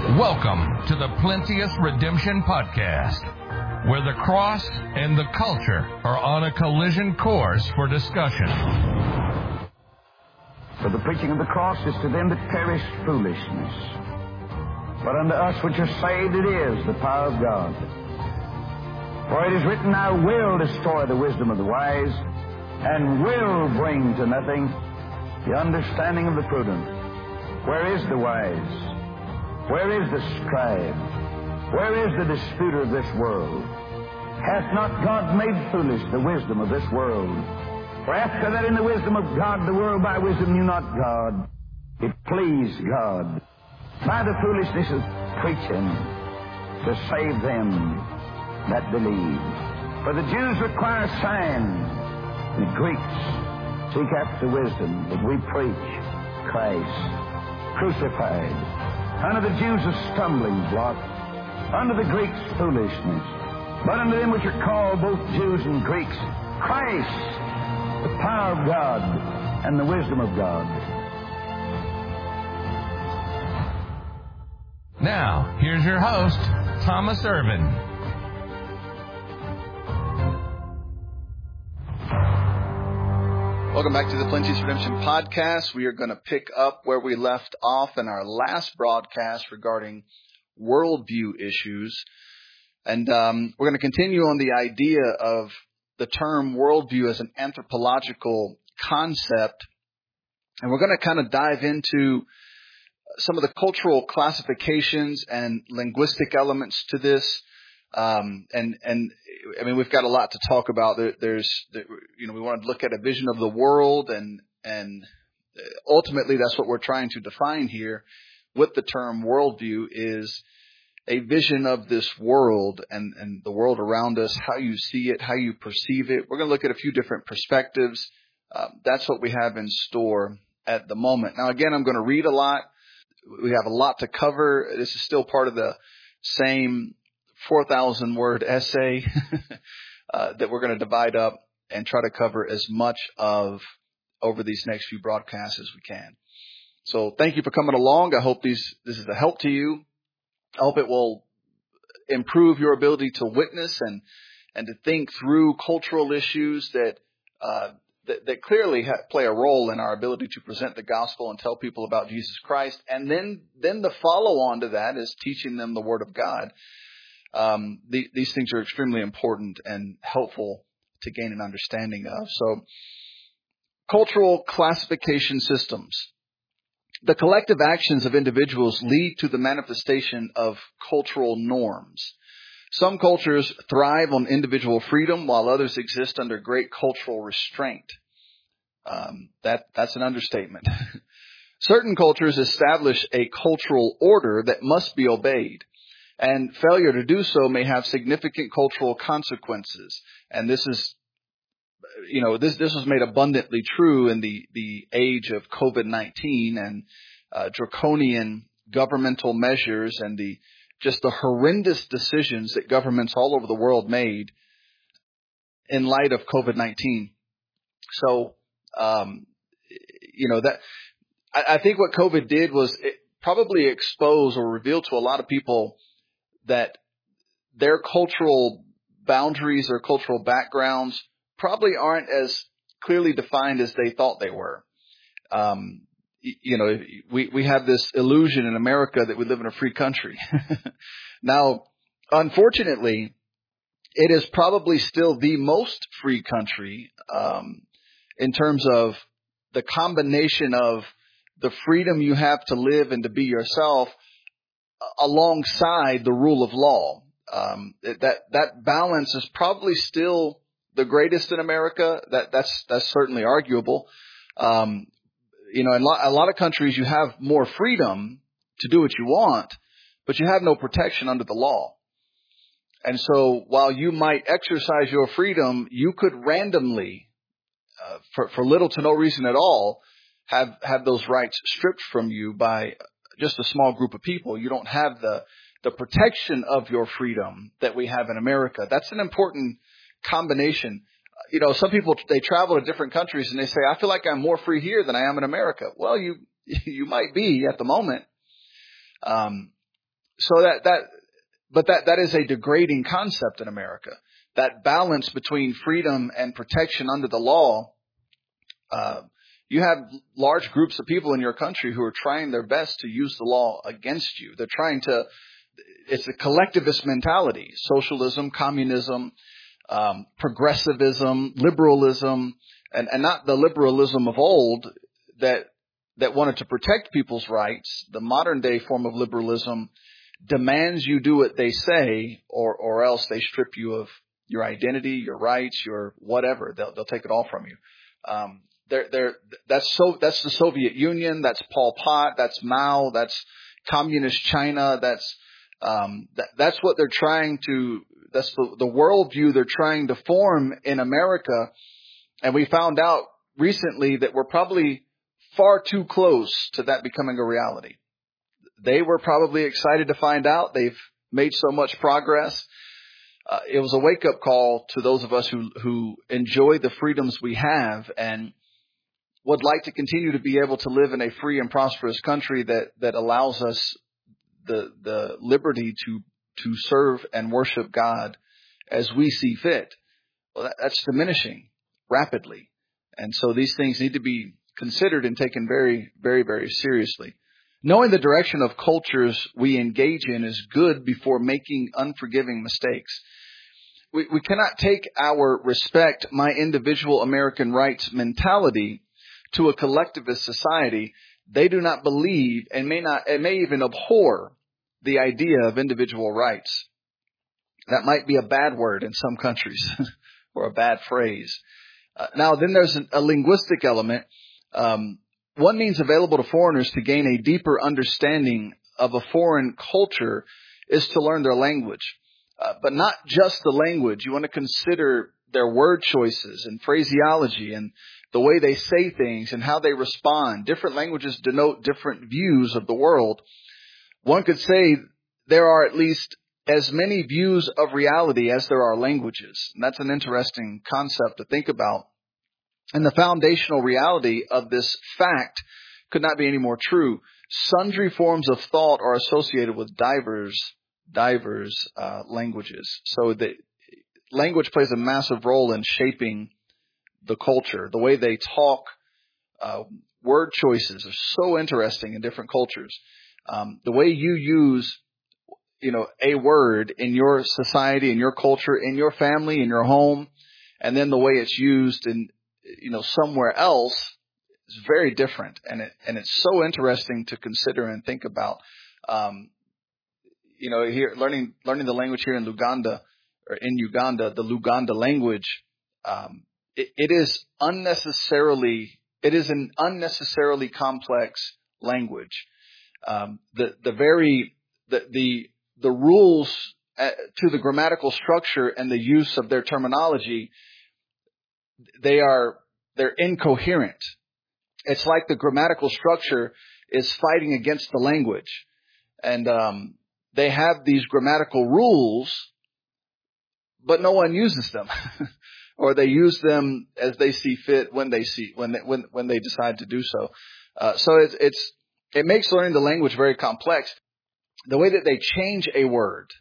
Welcome to the Plenteous Redemption Podcast, where the cross and the culture are on a collision course for discussion. For the preaching of the cross is to them that perish foolishness, but unto us which are saved it is the power of God. For it is written, I will destroy the wisdom of the wise, and will bring to nothing the understanding of the prudent. Where is the wise? Where is the scribe? Where is the disputer of this world? Hath not God made foolish the wisdom of this world? For after that in the wisdom of God, the world by wisdom knew not God. It pleased God by the foolishness of preaching to save them that believe. For the Jews require signs, and the Greeks seek after wisdom, but we preach Christ crucified. Unto the Jews a stumbling block, unto the Greeks foolishness, but unto them which are called both Jews and Greeks, Christ, the power of God and the wisdom of God. Now, here's your host, Thomas Irvin. Welcome back to the Plenteous Redemption Podcast. We are going to pick up where we left off in our last broadcast regarding worldview issues. And we're going to continue on the idea of the term worldview as an anthropological concept. And we're going to kind of dive into some of the cultural classifications and linguistic elements to this. And I mean, we've got a lot to talk about. We want to look at a vision of the world, and ultimately that's what we're trying to define here with the term worldview, is a vision of this world and the world around us, how you see it, how you perceive it. We're going to look at a few different perspectives. That's what we have in store at the moment. Now, again, I'm going to read a lot. We have a lot to cover. This is still part of the same 4,000 word essay that we're going to divide up and try to cover as much of over these next few broadcasts as we can. So thank you for coming along. I hope this is a help to you. I hope it will improve your ability to witness and to think through cultural issues that clearly play a role in our ability to present the gospel and tell people about Jesus Christ. And then the follow on to that is teaching them the Word of God. These things are extremely important and helpful to gain an understanding of. So, cultural classification systems. The collective actions of individuals lead to the manifestation of cultural norms. Some cultures thrive on individual freedom, while others exist under great cultural restraint. That's an understatement. Certain cultures establish a cultural order that must be obeyed, and failure to do so may have significant cultural consequences. And this is, this was made abundantly true in the age of COVID-19 and draconian governmental measures and the horrendous decisions that governments all over the world made in light of COVID-19. So, I think what COVID did was it probably expose or reveal to a lot of people that their cultural boundaries or cultural backgrounds probably aren't as clearly defined as they thought they were. We have this illusion in America that we live in a free country. Now, unfortunately, it is probably still the most free country in terms of the combination of the freedom you have to live and to be yourself alongside the rule of law. That balance is probably still the greatest in America. That's certainly arguable. In a lot of countries you have more freedom to do what you want, but you have no protection under the law. And so while you might exercise your freedom, you could randomly, for little to no reason at all, have those rights stripped from you by just a small group of people. You don't have the protection of your freedom that we have in America. That's an important combination. Some people, they travel to different countries and they say, I feel like I'm more free here than I am in America. Well, you might be at the moment. So that is a degrading concept in America. That balance between freedom and protection under the law. You have large groups of people in your country who are trying their best to use the law against you. They're trying to, it's a collectivist mentality, socialism, communism, progressivism, liberalism, and not the liberalism of old that wanted to protect people's rights. The modern day form of liberalism demands you do what they say, or else they strip you of your identity, your rights, your whatever. They'll take it all from you. That's the Soviet Union. That's Pol Pot. That's Mao. That's communist China. That's what they're trying to. That's the worldview they're trying to form in America. And we found out recently that we're probably far too close to that becoming a reality. They were probably excited to find out. They've made so much progress. It was a wake-up call to those of us who enjoy the freedoms we have and would like to continue to be able to live in a free and prosperous country that allows us the liberty to serve and worship God as we see fit. Well, that's diminishing rapidly. And so these things need to be considered and taken very, very, very seriously. Knowing the direction of cultures we engage in is good before making unforgiving mistakes. We cannot take our respect my individual American rights mentality to a collectivist society. They do not believe and may even abhor the idea of individual rights. That might be a bad word in some countries or a bad phrase. Now, then there's a linguistic element. One means available to foreigners to gain a deeper understanding of a foreign culture is to learn their language. But not just the language. You want to consider their word choices and phraseology and the way they say things and how they respond. Different languages denote different views of the world. One could say there are at least as many views of reality as there are languages. And that's an interesting concept to think about. And the foundational reality of this fact could not be any more true. Sundry forms of thought are associated with diverse languages. So the language plays a massive role in shaping the culture. The way they talk, word choices are so interesting in different cultures. The way you use, a word in your society, in your culture, in your family, in your home, and then the way it's used in, somewhere else is very different. And it's so interesting to consider and think about. Here learning the language here in Uganda, the Luganda language, it is an unnecessarily complex language. The rules to the grammatical structure and the use of their terminology, they're incoherent. It's like the grammatical structure is fighting against the language. And they have these grammatical rules, but no one uses them. Or they use them as they see fit when they decide to do so. So it makes learning the language very complex. The way that they change a word,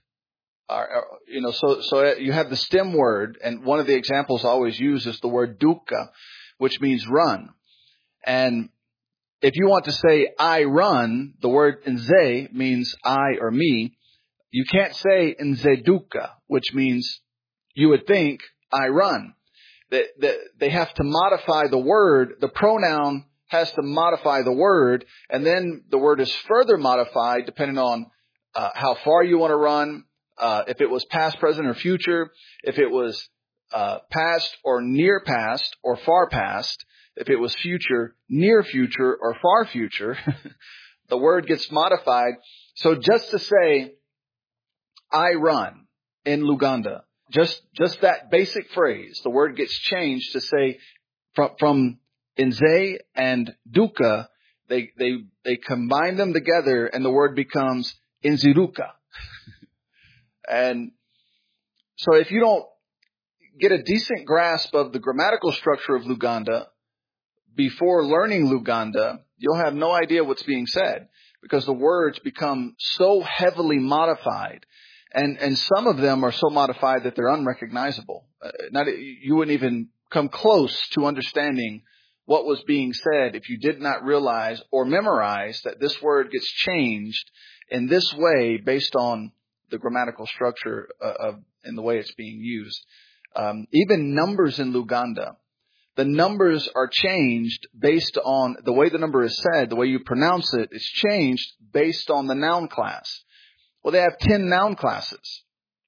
so you have the stem word, and one of the examples I always use is the word duka, which means run. And if you want to say I run, the word nze means I or me. You can't say nze duka, which means you would think I run. They have to modify the word. The pronoun has to modify the word, and then the word is further modified depending on how far you want to run, if it was past, present, or future, if it was past or near past or far past, if it was future, near future, or far future, the word gets modified. So just to say, I run in Luganda, just that basic phrase, the word gets changed to say from Nze and Duka, they combine them together and the word becomes Nziruka. And so if you don't get a decent grasp of the grammatical structure of Luganda before learning Luganda, you'll have no idea what's being said. because the words become so heavily modified. And some of them are so modified that they're unrecognizable. You wouldn't even come close to understanding what was being said if you did not realize or memorize that this word gets changed in this way based on the grammatical structure and the way it's being used. Even numbers in Luganda, the numbers are changed based on the way the number is said, the way you pronounce it. It's changed based on the noun class. Well, they have 10 noun classes.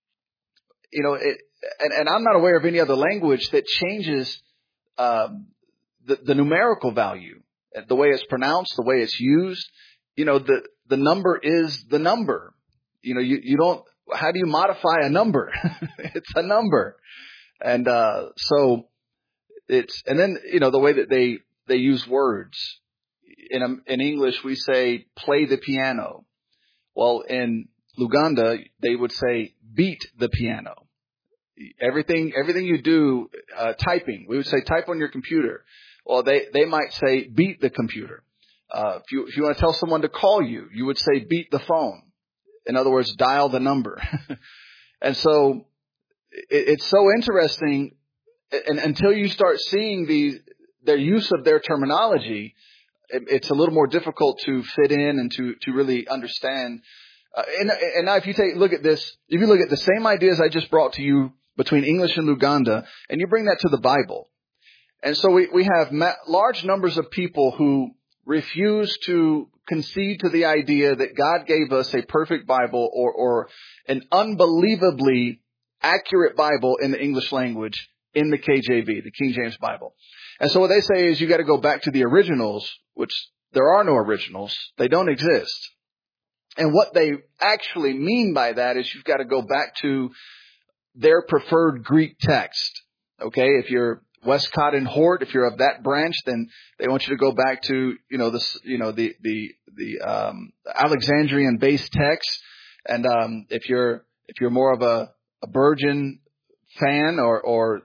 And I'm not aware of any other language that changes the numerical value, the way it's pronounced, the way it's used. The number is the number. You don't. How do you modify a number? It's a number, and so it's. And then the way that they use words in English, we say play the piano. Well, in Luganda, they would say beat the piano. Everything you do, typing, we would say type on your computer. Well, they might say beat the computer. If you want to tell someone to call you, you would say beat the phone. In other words, dial the number. And so it's so interesting. And until you start seeing their use of their terminology, it's a little more difficult to fit in and to really understand. And now if you look at this, if you look at the same ideas I just brought to you between English and Luganda, and you bring that to the Bible. And so we have large numbers of people who refuse to concede to the idea that God gave us a perfect Bible or an unbelievably accurate Bible in the English language in the KJV, the King James Bible. And so what they say is you got to go back to the originals, which there are no originals. They don't exist. And what they actually mean by that is you've got to go back to their preferred Greek text. Okay, if you're Westcott and Hort, if you're of that branch, then they want you to go back to the Alexandrian based text. And if you're more of a Burgeon fan or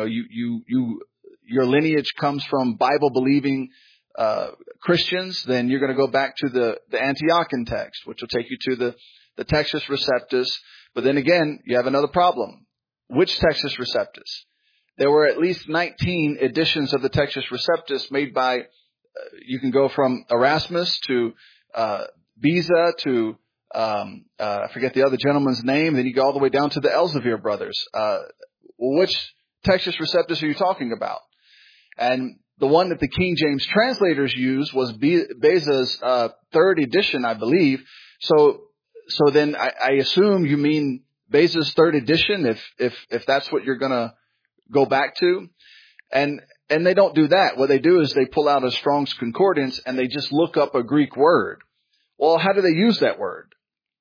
your lineage comes from Bible believing Christians, then you're going to go back to the Antiochian text, which will take you to the Textus Receptus. But then again, you have another problem. Which Textus Receptus? There were at least 19 editions of the Textus Receptus made by, you can go from Erasmus to Beza to, I forget the other gentleman's name, then you go all the way down to the Elsevier brothers. Which Textus Receptus are you talking about? And the one that the King James translators used was Beza's third edition, I believe. So then I assume you mean Beza's third edition, if that's what you're going to go back to. And they don't do that. What they do is they pull out a Strong's Concordance and they just look up a Greek word. Well, how do they use that word?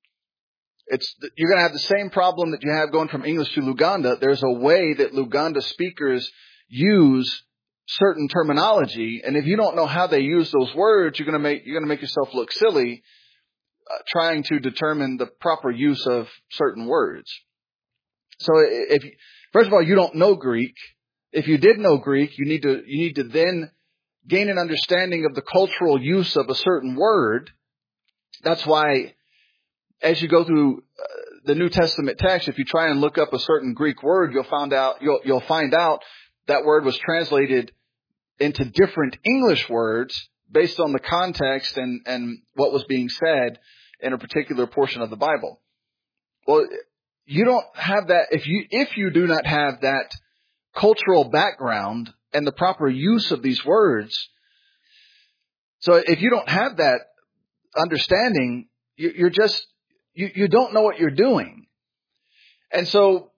You're going to have the same problem that you have going from English to Luganda. There's a way that Luganda speakers use certain terminology, and if you don't know how they use those words, you're going to make yourself look silly trying to determine the proper use of certain words. So first of all, you don't know Greek. If you did know Greek, you need to then gain an understanding of the cultural use of a certain word. That's why as you go through the New Testament text, if you try and look up a certain Greek word, you'll find out that word was translated into different English words based on the context and what was being said in a particular portion of the Bible. Well, you don't have that if you do not have that cultural background and the proper use of these words. So if you don't have that understanding, you don't know what you're doing. And so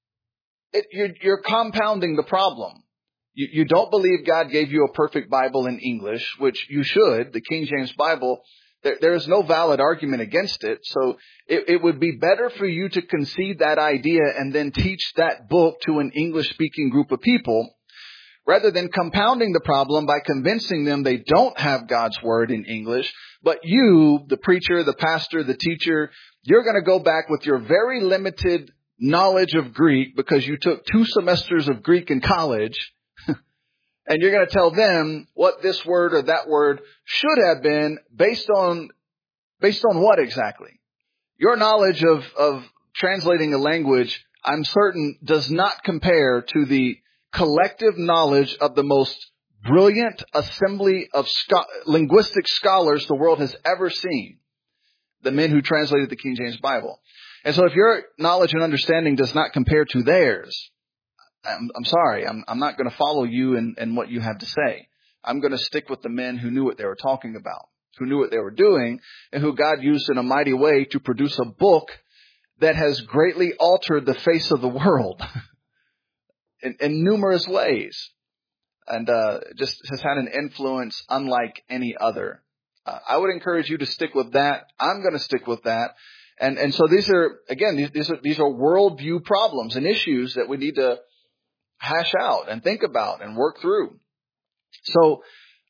you're compounding the problem. You don't believe God gave you a perfect Bible in English, which you should. The King James Bible, there is no valid argument against it. So it would be better for you to concede that idea and then teach that book to an English-speaking group of people, rather than compounding the problem by convincing them they don't have God's Word in English. But you, the preacher, the pastor, the teacher, you're going to go back with your very limited knowledge of Greek because you took 2 semesters of Greek in college. And you're going to tell them what this word or that word should have been based on Based on what exactly? Your knowledge of translating a language, I'm certain, does not compare to the collective knowledge of the most brilliant assembly of linguistic scholars the world has ever seen. The men who translated the King James Bible. And so if your knowledge and understanding does not compare to theirs, I'm sorry, I'm not going to follow you in what you have to say. I'm going to stick with the men who knew what they were talking about, who knew what they were doing, and who God used in a mighty way to produce a book that has greatly altered the face of the world in numerous ways, and just has had an influence unlike any other. I would encourage you to stick with that. I'm going to stick with that. And so these are, again, these are worldview problems and issues that we need to hash out and think about and work through. So,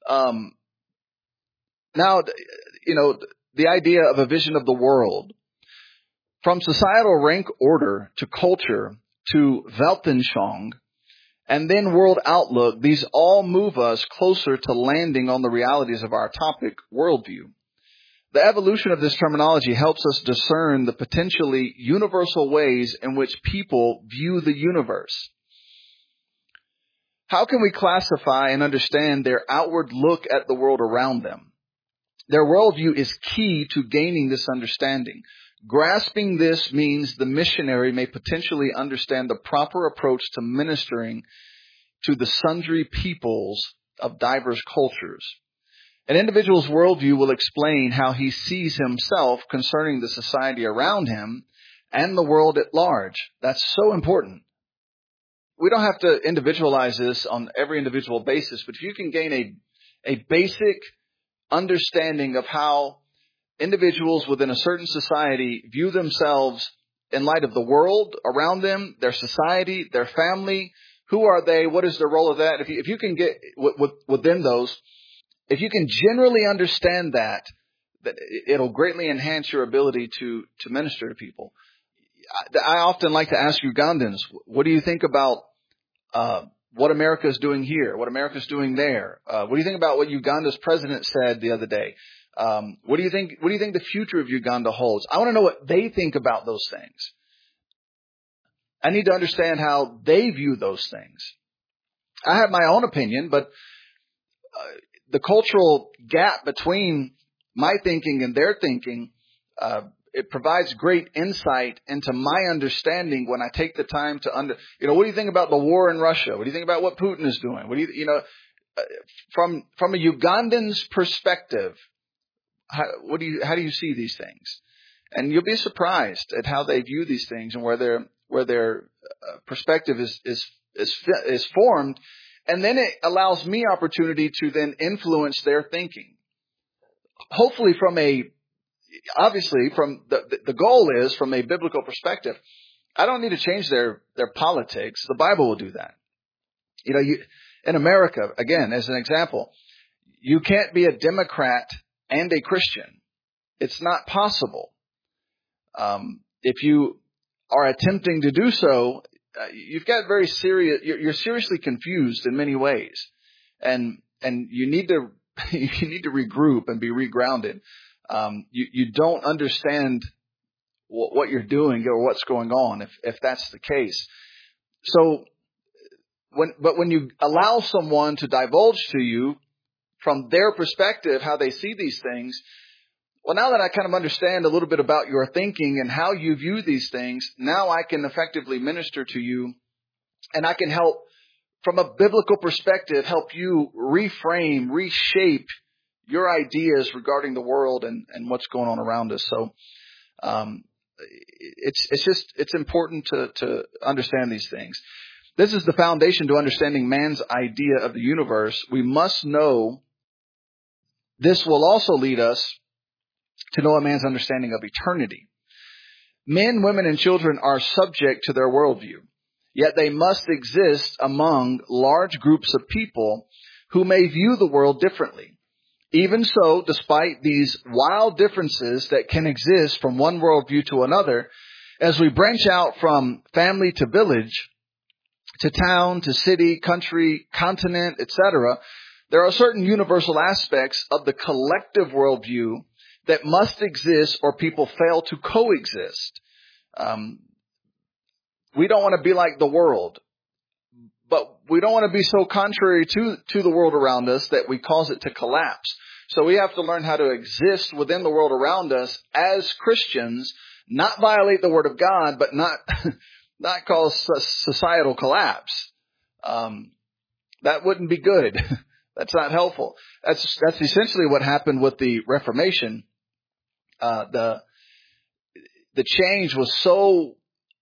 now, the idea of a vision of the world, from societal rank order to culture to Weltanschauung, and then world outlook, these all move us closer to landing on the realities of our topic, worldview. The evolution of this terminology helps us discern the potentially universal ways in which people view the universe. How can we classify and understand their outward look at the world around them? Their worldview is key to gaining this understanding. Grasping this means the missionary may potentially understand the proper approach to ministering to the sundry peoples of diverse cultures. An individual's worldview will explain how he sees himself concerning the society around him and the world at large. That's so important. We don't have to individualize this on every individual basis, but if you can gain a basic understanding of how individuals within a certain society view themselves in light of the world around them, their society, their family, who are they, what is their role of that? If you can get within those, if you can generally understand that it'll greatly enhance your ability to minister to people. I often like to ask Ugandans, what do you think about what America is doing here, what America is doing there? What do you think about what Uganda's president said the other day? What do you think the future of Uganda holds? I want to know what they think about those things. I need to understand how they view those things. I have my own opinion, but the cultural gap between my thinking and their thinking, it provides great insight into my understanding when I take the time to what do you think about the war in Russia? What do you think about what Putin is doing? What do from a Ugandan's perspective, how do you see these things? And you'll be surprised at how they view these things and where their perspective is formed. And then it allows me opportunity to then influence their thinking. Hopefully obviously from the goal is from a biblical perspective. I don't need to change their politics. The Bible will do that. In America, again, as an example, you can't be a Democrat and a Christian. It's not possible. If you are attempting to do so, you've got you're seriously confused in many ways. And you need to regroup and be regrounded. You don't understand what you're doing or what's going on if that's the case. So when you allow someone to divulge to you from their perspective how they see these things, well, now that I kind of understand a little bit about your thinking and how you view these things, now I can effectively minister to you, and I can help, from a biblical perspective, help you reframe, reshape your ideas regarding the world and what's going on around us. So it's important to understand these things. This is the foundation to understanding man's idea of the universe. We must know this will also lead us to know a man's understanding of eternity. Men, women, and children are subject to their worldview, yet they must exist among large groups of people who may view the world differently. Even so, despite these wild differences that can exist from one worldview to another, as we branch out from family to village, to town, to city, country, continent, etc., there are certain universal aspects of the collective worldview that must exist or people fail to coexist. We don't want to be like the world, but we don't want to be so contrary to the world around us that we cause it to collapse. So we have to learn how to exist within the world around us as Christians, not violate the Word of God, but not cause societal collapse. That wouldn't be good. That's not helpful. That's essentially what happened with the Reformation. The change was so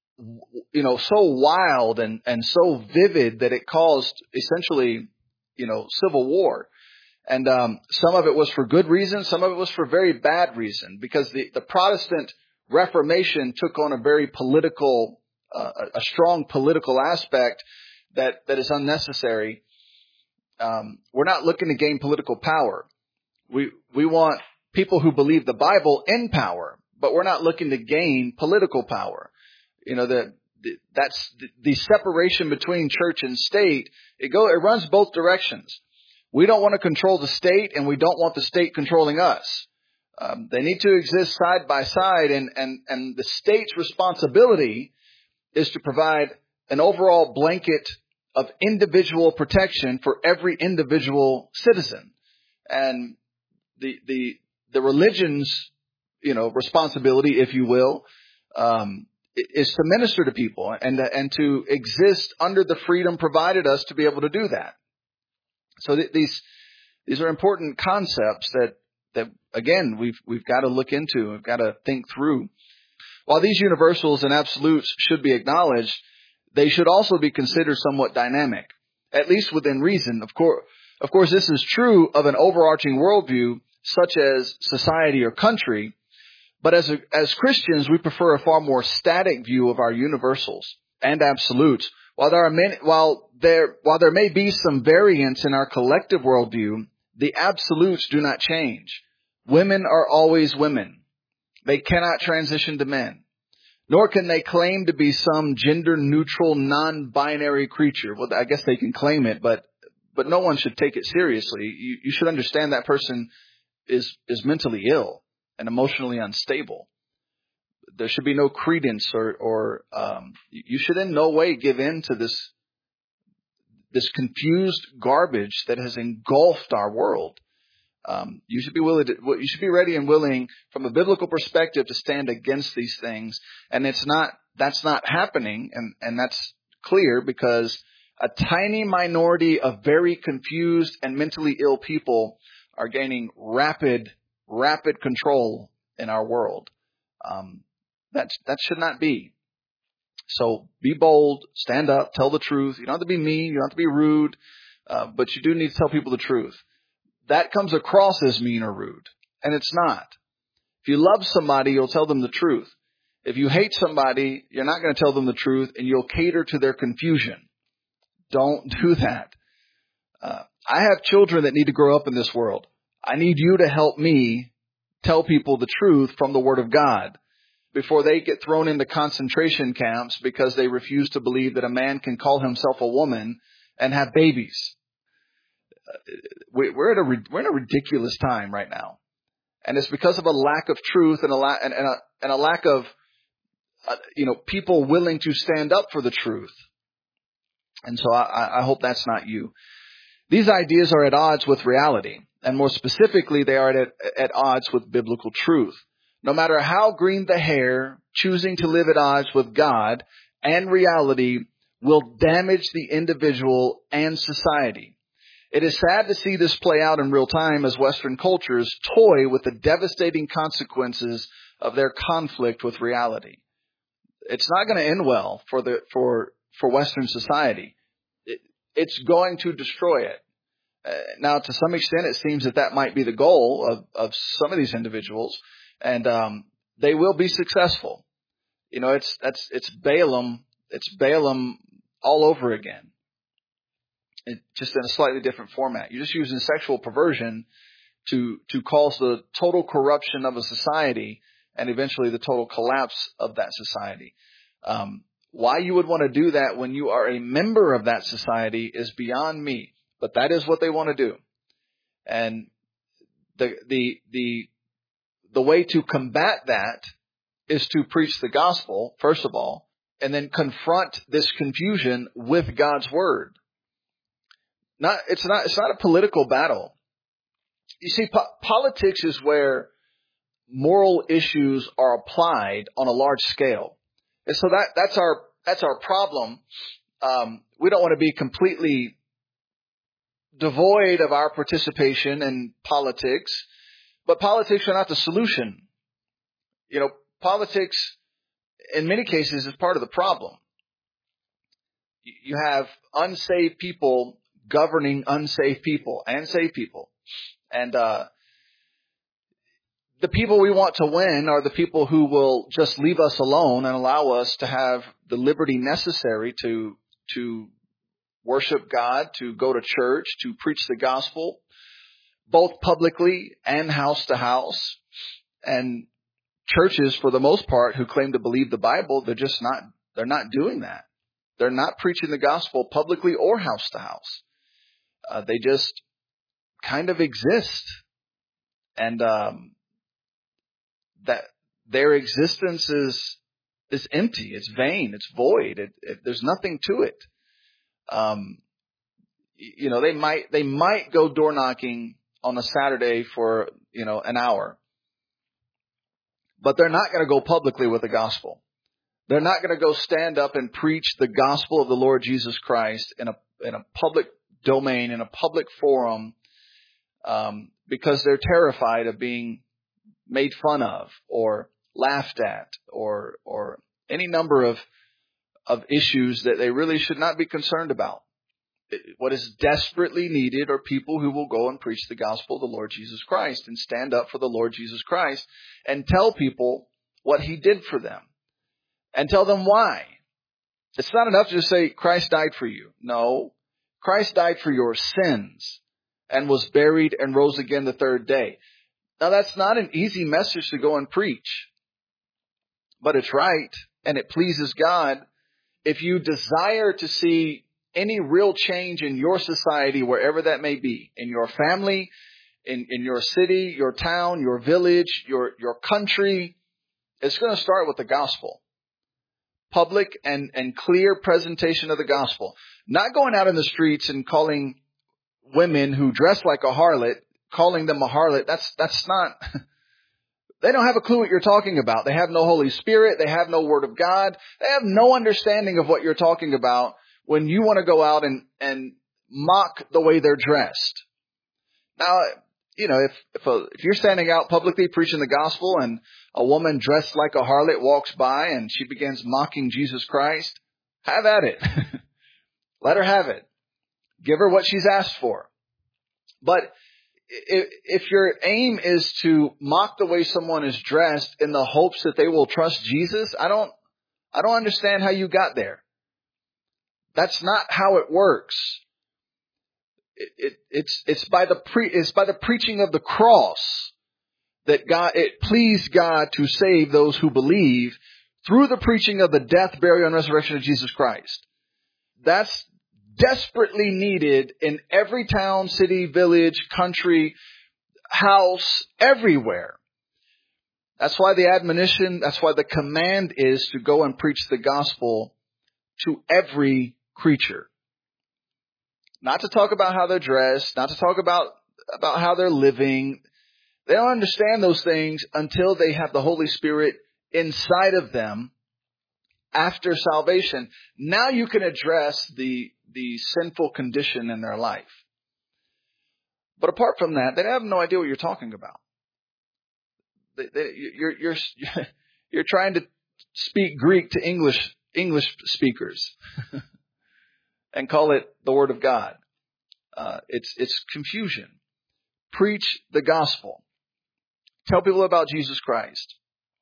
wild and so vivid that it caused essentially, civil war. And some of it was for good reason, some of it was for very bad reason, because the Protestant Reformation took on a very political, a strong political aspect that is unnecessary. We're not looking to gain political power. We want people who believe the Bible in power, but we're not looking to gain political power. That's the separation between church and state. It runs both directions. We don't want to control the state, and we don't want the state controlling us. They need to exist side by side, and the state's responsibility is to provide an overall blanket of individual protection for every individual citizen. And the religion's, responsibility, if you will, is to minister to people and to exist under the freedom provided us to be able to do that. So these are important concepts that again we've got to look into. We've got to think through. While these universals and absolutes should be acknowledged, they should also be considered somewhat dynamic, at least within reason. Of course, this is true of an overarching worldview such as society or country. But as Christians, we prefer a far more static view of our universals and absolutes. While there may be some variance in our collective worldview, the absolutes do not change. Women are always women. They cannot transition to men, nor can they claim to be some gender-neutral, non-binary creature. Well, I guess they can claim it, but no one should take it seriously. You should understand that person is mentally ill and emotionally unstable. There should be no credence or you should in no way give in to this confused garbage that has engulfed our world. You should be ready and willing from a biblical perspective to stand against these things. And that's not happening. And that's clear because a tiny minority of very confused and mentally ill people are gaining rapid control in our world. That should not be. So be bold, stand up, tell the truth. You don't have to be mean, you don't have to be rude, but you do need to tell people the truth. That comes across as mean or rude, and it's not. If you love somebody, you'll tell them the truth. If you hate somebody, you're not going to tell them the truth, and you'll cater to their confusion. Don't do that. I have children that need to grow up in this world. I need you to help me tell people the truth from the Word of God before they get thrown into concentration camps because they refuse to believe that a man can call himself a woman and have babies. We're in a ridiculous time right now, and it's because of a lack of truth and a lack of people willing to stand up for the truth. And so I hope that's not you. These ideas are at odds with reality, and more specifically, they are at odds with biblical truth. No matter how green the hair, choosing to live at odds with God and reality will damage the individual and society. It is sad to see this play out in real time as Western cultures toy with the devastating consequences of their conflict with reality. It's not going to end well for Western society. It's going to destroy it. Now, to some extent, it seems that might be the goal of some of these individuals, and they will be successful. It's Balaam. It's Balaam all over again. Just in a slightly different format. You're just using sexual perversion to cause the total corruption of a society and eventually the total collapse of that society. Why you would want to do that when you are a member of that society is beyond me, but that is what they want to do. And the the way to combat that is to preach the gospel, first of all, and then confront this confusion with God's word. It's not a political battle. You see, politics is where moral issues are applied on a large scale. And so that's our problem. We don't want to be completely devoid of our participation in politics, but politics are not the solution. Politics in many cases is part of the problem. You have unsaved people governing unsaved people and saved people. And the people we want to win are the people who will just leave us alone and allow us to have the liberty necessary to worship God, to go to church, to preach the gospel, both publicly and house to house. And churches, for the most part, who claim to believe the Bible, they're not doing that. They're not preaching the gospel publicly or house to house. They just kind of exist. And that their existence is empty. It's vain. It's void. There's nothing to it. They might go door knocking on a Saturday for, an hour, but they're not going to go publicly with the gospel. They're not going to go stand up and preach the gospel of the Lord Jesus Christ in a public domain, in a public forum, because they're terrified of being made fun of or laughed at or any number of issues that they really should not be concerned about. What is desperately needed are people who will go and preach the gospel of the Lord Jesus Christ and stand up for the Lord Jesus Christ and tell people what he did for them and tell them why. It's not enough to just say Christ died for you. No, Christ died for your sins and was buried and rose again the third day. Now, that's not an easy message to go and preach, but it's right and it pleases God. If you desire to see any real change in your society, wherever that may be, in your family, in your city, your town, your village, your country, it's going to start with the gospel. Public and clear presentation of the gospel. Not going out in the streets and calling women who dress like a harlot, calling them a harlot. That's not, they don't have a clue what you're talking about. They have no Holy Spirit. They have no Word of God. They have no understanding of what you're talking about when you want to go out and mock the way they're dressed. Now, if you're standing out publicly preaching the gospel and a woman dressed like a harlot walks by and she begins mocking Jesus Christ, have at it. Let her have it. Give her what she's asked for. But if your aim is to mock the way someone is dressed in the hopes that they will trust Jesus, I don't understand how you got there. That's not how it works. It's by the preaching of the cross that it pleased God to save those who believe through the preaching of the death, burial, and resurrection of Jesus Christ. That's desperately needed in every town, city, village, country, house, everywhere. That's why the admonition, that's why the command is to go and preach the gospel to every creature. Not to talk about how they're dressed, not to talk about how they're living. They don't understand those things until they have the Holy Spirit inside of them after salvation. Now you can address the sinful condition in their life. But apart from that, they have no idea what you're talking about. You're trying to speak Greek to English speakers and call it the Word of God. It's confusion. Preach the gospel. Tell people about Jesus Christ.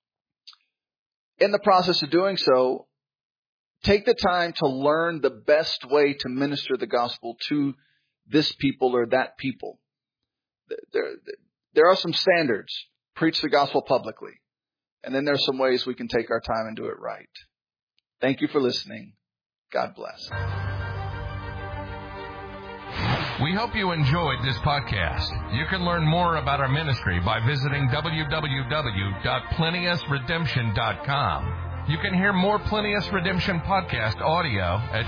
In the process of doing so, take the time to learn the best way to minister the gospel to this people or that people. There are some standards. Preach the gospel publicly. And then there's some ways we can take our time and do it right. Thank you for listening. God bless. We hope you enjoyed this podcast. You can learn more about our ministry by visiting www.plenteousredemption.com. You can hear more Plenteous Redemption podcast audio at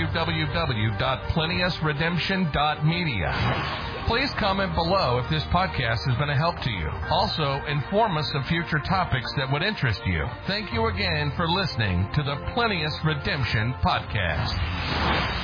www.plenteousredemption.media. Please comment below if this podcast has been a help to you. Also, inform us of future topics that would interest you. Thank you again for listening to the Plenteous Redemption podcast.